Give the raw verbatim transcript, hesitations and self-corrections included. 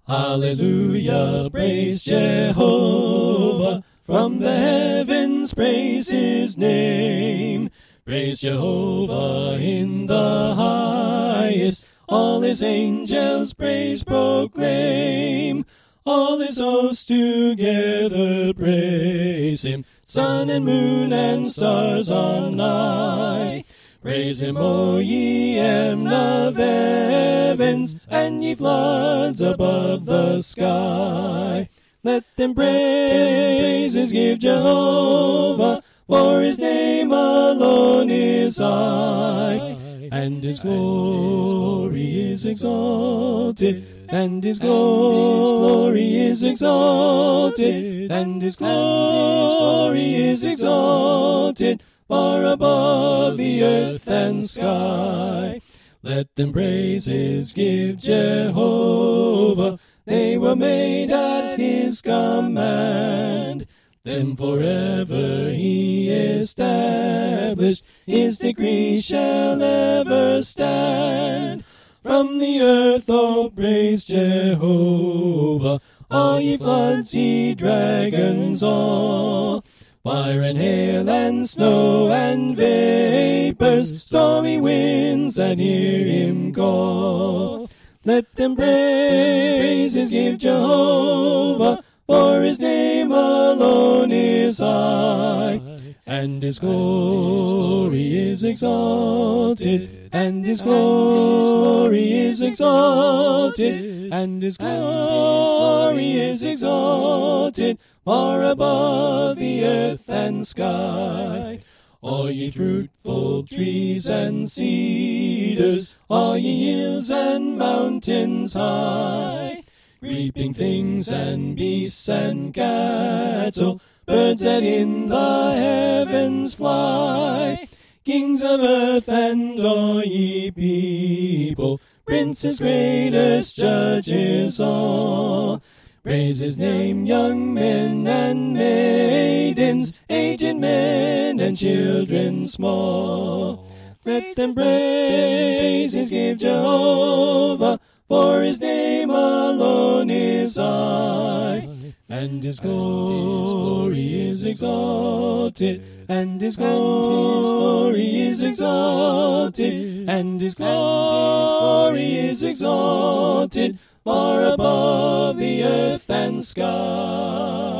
Hallelujah, praise Jehovah. From the heavens praise his name. Praise Jehovah in the highest. All his angels praise proclaim. All his hosts together praise him. Sun and moon and stars on high. Praise him, O ye heaven of heavens, and ye floods above the sky. Let them praises give Jehovah, for his name alone is high. And his glory is exalted, and his glory is exalted, and his glory is exalted, far above the earth and sky. Let them praises give Jehovah, they were made at his command. Them forever he established, his decree shall ever stand. From the earth, oh, praise Jehovah, all ye floods, ye dragons all. Fire and hail and snow and vapors, stormy winds that hear him call. Let them praises give Jehovah, for his name alone is high. And his glory is exalted, and his glory is exalted, and his glory is exalted, far above the earth and sky. All ye fruitful trees and cedars, all ye hills and mountains high, creeping things and beasts and cattle, birds that in the heavens fly, kings of earth and all ye people, princes, greatest judges all. Praise his name, young men and maidens, aged men and children small. Let them praises give Jehovah, for his name alone is high. And his glory is exalted, and his glory is exalted, and his glory is exalted, far above the earth and sky.